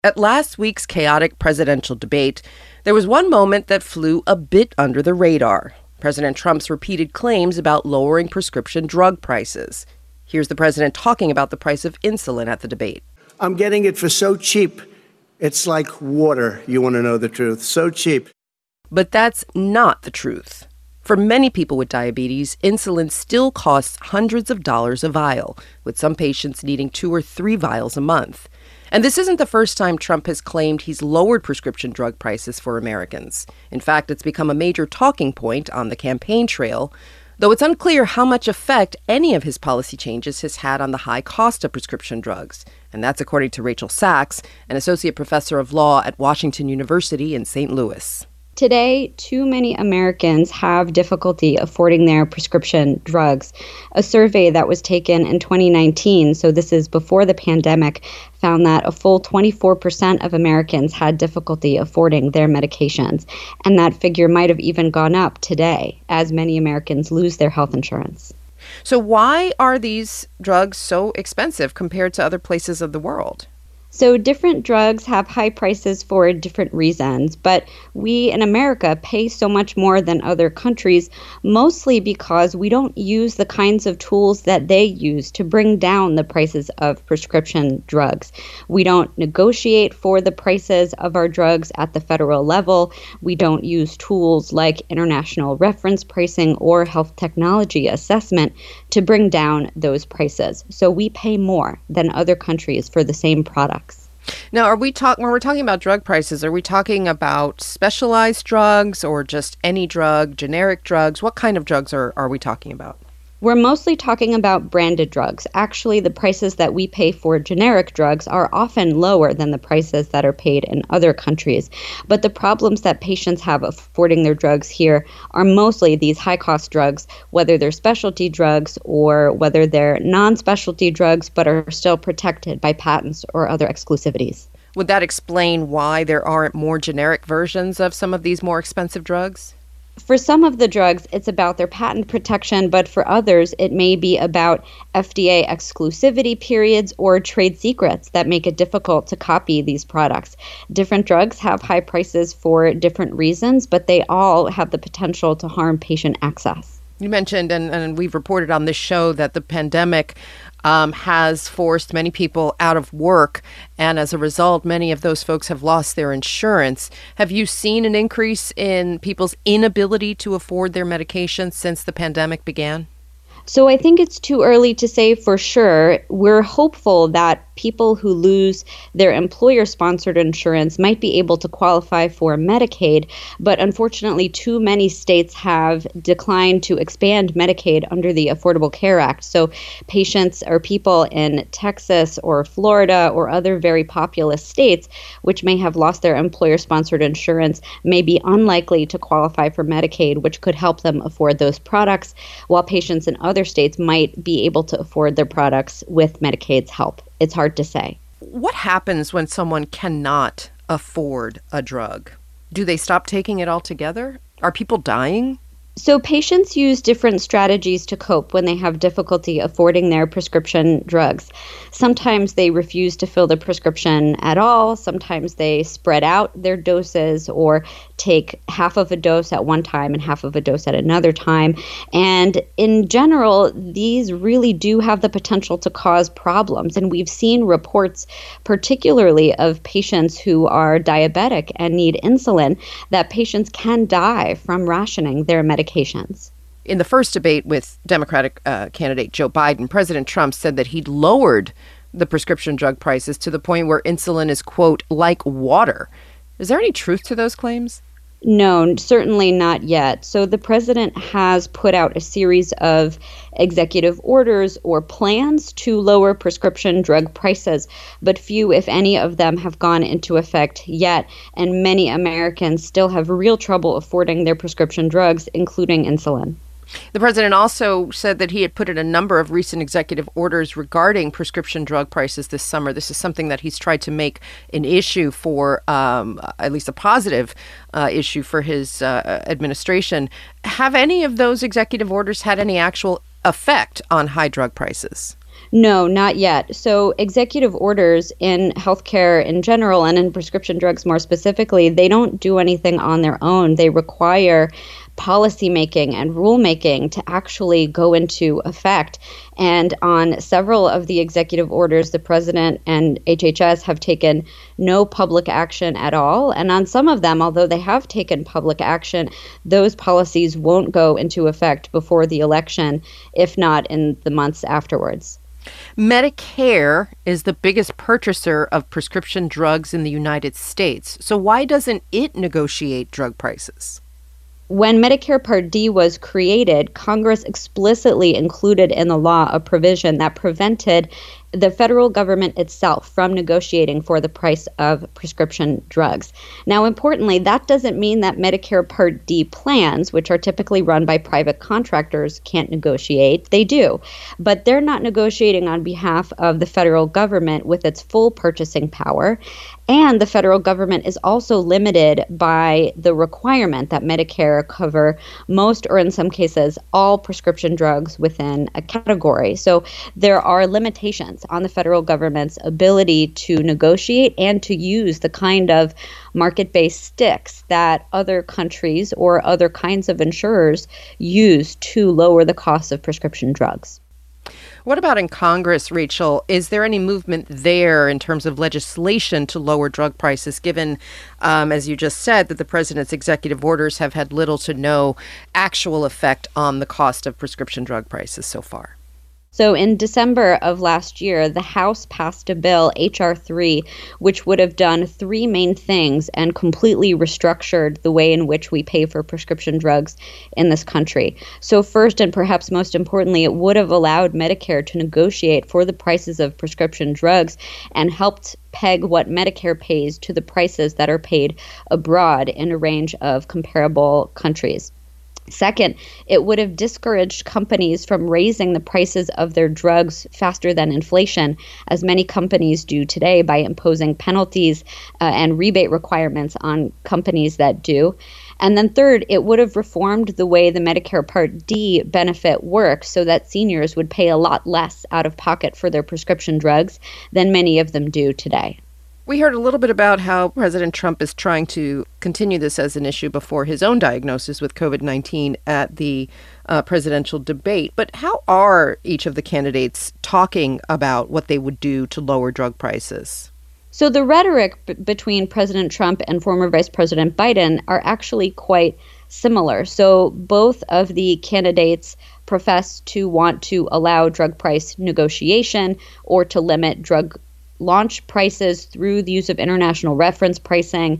At last week's chaotic presidential debate, there was one moment that flew a bit under the radar. President Trump's repeated claims about lowering prescription drug prices. Here's the president talking about the price of insulin at the debate. I'm getting it for so cheap. It's like water, you want to know the truth. So cheap. But that's not the truth. For many people with diabetes, insulin still costs hundreds of dollars a vial, with some patients needing 2 or 3 vials a month. And this isn't the first time Trump has claimed he's lowered prescription drug prices for Americans. In fact, it's become a major talking point on the campaign trail, though it's unclear how much effect any of his policy changes has had on the high cost of prescription drugs. And that's according to Rachel Sachs, an associate professor of law at Washington University in St. Louis. Today, too many Americans have difficulty affording their prescription drugs. A survey that was taken in 2019, so this is before the pandemic, found that a full 24% of Americans had difficulty affording their medications. And that figure might have even gone up today as many Americans lose their health insurance. So why are these drugs so expensive compared to other places of the world? So different drugs have high prices for different reasons, but we in America pay so much more than other countries, mostly because we don't use the kinds of tools that they use to bring down the prices of prescription drugs. We don't negotiate for the prices of our drugs at the federal level. We don't use tools like international reference pricing or health technology assessment to bring down those prices. So we pay more than other countries for the same products. Now, when we're talking about drug prices, are we talking about specialized drugs or just any drug, generic drugs? What kind of drugs are we talking about? We're mostly talking about branded drugs. Actually, the prices that we pay for generic drugs are often lower than the prices that are paid in other countries. But the problems that patients have affording their drugs here are mostly these high-cost drugs, whether they're specialty drugs or whether they're non-specialty drugs but are still protected by patents or other exclusivities. Would that explain why there aren't more generic versions of some of these more expensive drugs? For some of the drugs, it's about their patent protection, but for others, it may be about FDA exclusivity periods or trade secrets that make it difficult to copy these products. Different drugs have high prices for different reasons, but they all have the potential to harm patient access. You mentioned, and we've reported on this show, that the pandemic has forced many people out of work. And as a result, many of those folks have lost their insurance. Have you seen an increase in people's inability to afford their medications since the pandemic began? So I think it's too early to say for sure. We're hopeful that people who lose their employer-sponsored insurance might be able to qualify for Medicaid, but unfortunately too many states have declined to expand Medicaid under the Affordable Care Act. So patients or people in Texas or Florida or other very populous states, which may have lost their employer-sponsored insurance, may be unlikely to qualify for Medicaid, which could help them afford those products, while patients in other states might be able to afford their products with Medicaid's help. It's hard to say. What happens when someone cannot afford a drug? Do they stop taking it altogether? Are people dying? So patients use different strategies to cope when they have difficulty affording their prescription drugs. Sometimes they refuse to fill the prescription at all. Sometimes they spread out their doses or take half of a dose at one time and half of a dose at another time. And in general, these really do have the potential to cause problems. And we've seen reports, particularly of patients who are diabetic and need insulin, that patients can die from rationing their medications. In the first debate with Democratic candidate Joe Biden, President Trump said that he'd lowered the prescription drug prices to the point where insulin is, quote, like water. Is there any truth to those claims? No, certainly not yet. So the president has put out a series of executive orders or plans to lower prescription drug prices, but few, if any, of them have gone into effect yet. And many Americans still have real trouble affording their prescription drugs, including insulin. The president also said that he had put in a number of recent executive orders regarding prescription drug prices this summer. This is something that he's tried to make an issue for, at least a positive issue for his administration. Have any of those executive orders had any actual effect on high drug prices? No, not yet. So executive orders in healthcare in general and in prescription drugs more specifically, they don't do anything on their own. They require policymaking and rulemaking to actually go into effect. And on several of the executive orders, the president and HHS have taken no public action at all. And on some of them, although they have taken public action, those policies won't go into effect before the election, if not in the months afterwards. Medicare is the biggest purchaser of prescription drugs in the United States. So why doesn't it negotiate drug prices? When Medicare Part D was created, Congress explicitly included in the law a provision that prevented the federal government itself from negotiating for the price of prescription drugs. Now, importantly, that doesn't mean that Medicare Part D plans, which are typically run by private contractors, can't negotiate. They do. But they're not negotiating on behalf of the federal government with its full purchasing power. And the federal government is also limited by the requirement that Medicare cover most, or in some cases, all prescription drugs within a category. So there are limitations on the federal government's ability to negotiate and to use the kind of market-based sticks that other countries or other kinds of insurers use to lower the cost of prescription drugs. What about in Congress, Rachel? Is there any movement there in terms of legislation to lower drug prices, given, as you just said, that the president's executive orders have had little to no actual effect on the cost of prescription drug prices so far? So in December of last year, the House passed a bill, H.R. 3, which would have done three main things and completely restructured the way in which we pay for prescription drugs in this country. So first, and perhaps most importantly, it would have allowed Medicare to negotiate for the prices of prescription drugs and helped peg what Medicare pays to the prices that are paid abroad in a range of comparable countries. Second, it would have discouraged companies from raising the prices of their drugs faster than inflation, as many companies do today by imposing penalties and rebate requirements on companies that do. And then third, it would have reformed the way the Medicare Part D benefit works so that seniors would pay a lot less out of pocket for their prescription drugs than many of them do today. We heard a little bit about how President Trump is trying to continue this as an issue before his own diagnosis with COVID-19 at the presidential debate. But how are each of the candidates talking about what they would do to lower drug prices? So the rhetoric between President Trump and former Vice President Biden are actually quite similar. So both of the candidates profess to want to allow drug price negotiation or to limit drug launch prices through the use of international reference pricing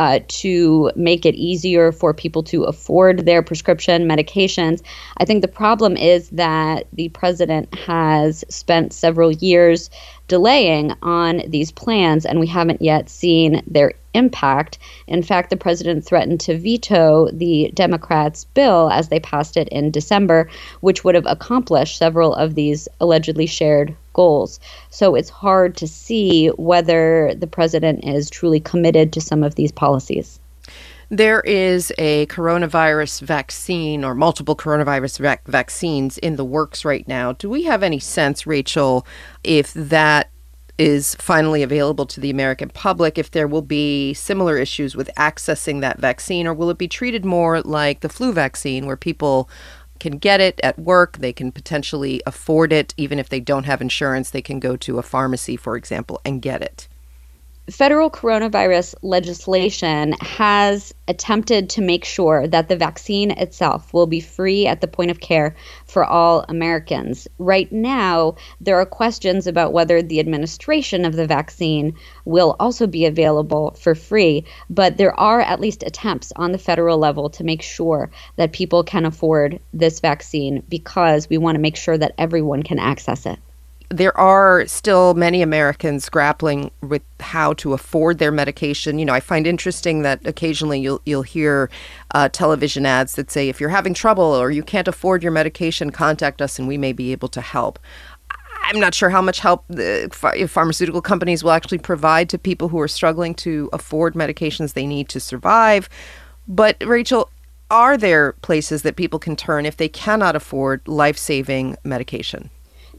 to make it easier for people to afford their prescription medications. I think the problem is that the president has spent several years delaying on these plans, and we haven't yet seen their impact. In fact, the president threatened to veto the Democrats' bill as they passed it in December, which would have accomplished several of these allegedly shared goals. So it's hard to see whether the president is truly committed to some of these policies. There is a coronavirus vaccine or multiple coronavirus vaccines in the works right now. Do we have any sense, Rachel, if that is finally available to the American public, if there will be similar issues with accessing that vaccine, or will it be treated more like the flu vaccine where people can get it at work, they can potentially afford it, even if they don't have insurance, they can go to a pharmacy, for example, and get it? Federal coronavirus legislation has attempted to make sure that the vaccine itself will be free at the point of care for all Americans. Right now, there are questions about whether the administration of the vaccine will also be available for free, but there are at least attempts on the federal level to make sure that people can afford this vaccine because we want to make sure that everyone can access it. There are still many Americans grappling with how to afford their medication. You know, I find interesting that occasionally you'll hear television ads that say, if you're having trouble or you can't afford your medication, contact us and we may be able to help. I'm not sure how much help the pharmaceutical companies will actually provide to people who are struggling to afford medications they need to survive. But Rachel, are there places that people can turn if they cannot afford life-saving medication?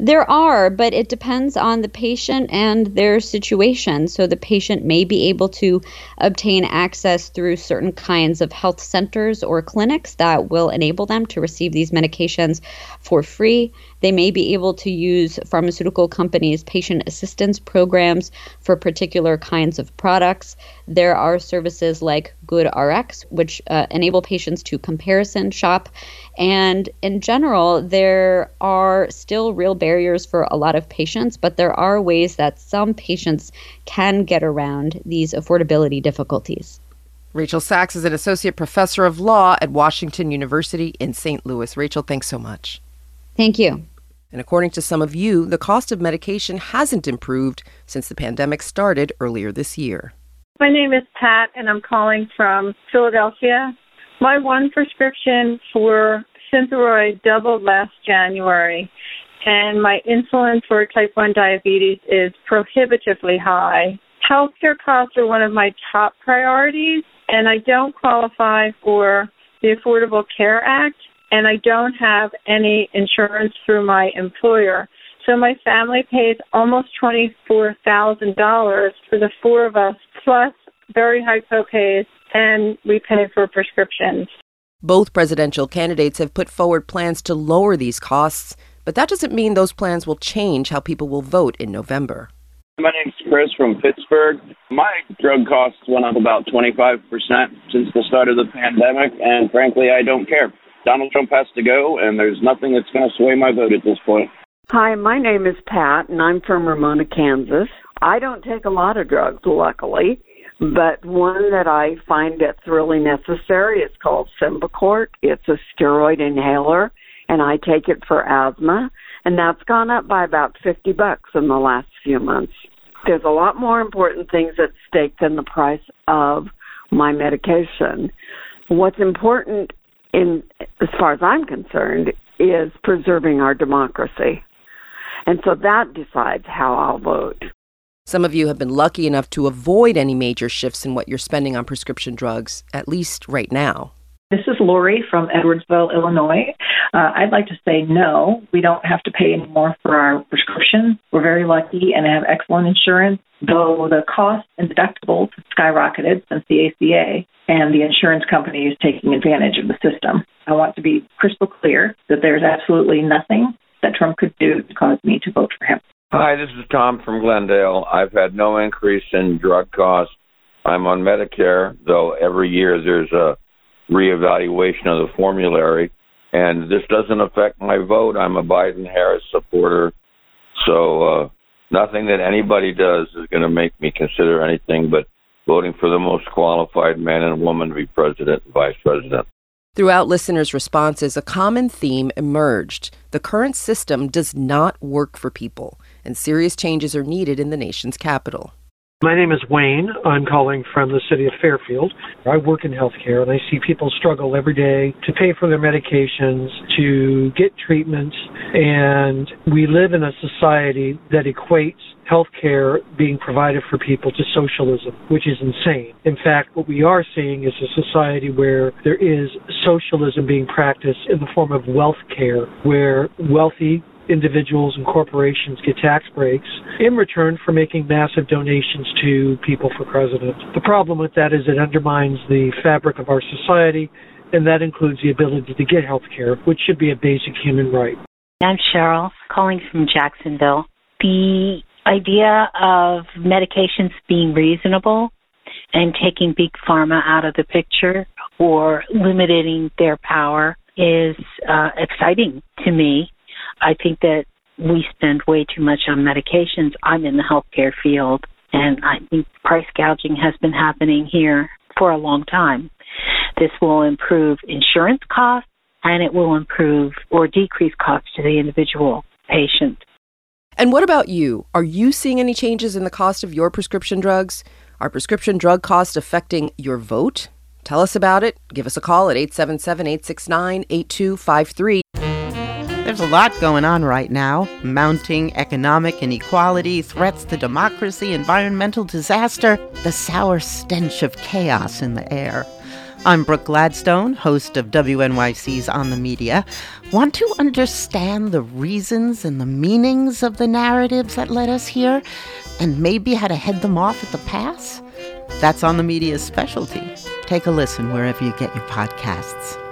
There are, but it depends on the patient and their situation. So the patient may be able to obtain access through certain kinds of health centers or clinics that will enable them to receive these medications for free. They may be able to use pharmaceutical companies' patient assistance programs for particular kinds of products. There are services like GoodRx, which enable patients to comparison shop. And in general, there are still real barriers for a lot of patients, but there are ways that some patients can get around these affordability difficulties. Rachel Sachs is an associate professor of law at Washington University in St. Louis. Rachel, thanks so much. Thank you. And according to some of you, the cost of medication hasn't improved since the pandemic started earlier this year. My name is Pat, and I'm calling from Philadelphia. My one prescription for Synthroid doubled last January, and my insulin for type 1 diabetes is prohibitively high. Healthcare costs are one of my top priorities, and I don't qualify for the Affordable Care Act, and I don't have any insurance through my employer. So my family pays almost $24,000 for the four of us, plus very high copays, and we pay for prescriptions. Both presidential candidates have put forward plans to lower these costs, but that doesn't mean those plans will change how people will vote in November. My name's Chris from Pittsburgh. My drug costs went up about 25% since the start of the pandemic, and frankly, I don't care. Donald Trump has to go, and there's nothing that's going to sway my vote at this point. Hi, my name is Pat, and I'm from Ramona, Kansas. I don't take a lot of drugs, luckily, but one that I find that's really necessary is called Symbicort. It's a steroid inhaler, and I take it for asthma, and that's gone up by about $50 in the last few months. There's a lot more important things at stake than the price of my medication. What's important, as far as I'm concerned, is preserving our democracy. And so that decides how I'll vote. Some of you have been lucky enough to avoid any major shifts in what you're spending on prescription drugs, at least right now. This is Lori from Edwardsville, Illinois. I'd like to say no, we don't have to pay any more for our prescription. We're very lucky and have excellent insurance, though the cost and deductibles have skyrocketed since the ACA, and the insurance company is taking advantage of the system. I want to be crystal clear that there's absolutely nothing that Trump could do to cause me to vote for him. Hi, this is Tom from Glendale. I've had no increase in drug costs. I'm on Medicare, though every year there's a reevaluation of the formulary, and this doesn't affect my vote. I'm a Biden-Harris supporter, so nothing that anybody does is going to make me consider anything but voting for the most qualified man and woman to be president and vice president. Throughout listeners' responses, a common theme emerged. The current system does not work for people, and serious changes are needed in the nation's capital. My name is Wayne. I'm calling from the city of Fairfield. I work in healthcare, and I see people struggle every day to pay for their medications, to get treatments, and we live in a society that equates healthcare being provided for people to socialism, which is insane. In fact, what we are seeing is a society where there is socialism being practiced in the form of wealth care, where wealthy individuals and corporations get tax breaks in return for making massive donations to people for president. The problem with that is it undermines the fabric of our society, and that includes the ability to get health care, which should be a basic human right. I'm Cheryl, calling from Jacksonville. The idea of medications being reasonable and taking big pharma out of the picture or limiting their power is exciting to me. I think that we spend way too much on medications. I'm in the healthcare field, and I think price gouging has been happening here for a long time. This will improve insurance costs, and it will improve or decrease costs to the individual patient. And what about you? Are you seeing any changes in the cost of your prescription drugs? Are prescription drug costs affecting your vote? Tell us about it. Give us a call at 877-869-8253. There's a lot going on right now. Mounting economic inequality, threats to democracy, environmental disaster, the sour stench of chaos in the air. I'm Brooke Gladstone, host of WNYC's On the Media. Want to understand the reasons and the meanings of the narratives that led us here, and maybe how to head them off at the pass? That's On the Media's specialty. Take a listen wherever you get your podcasts.